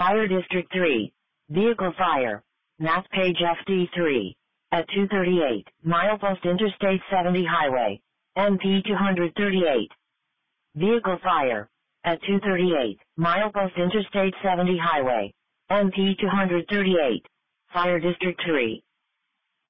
Fire District 3. Vehicle fire. Map page FD3. At 238, milepost Interstate 70 Highway. MP 238. Vehicle fire. At 238, milepost Interstate 70 Highway. MP 238. Fire District 3.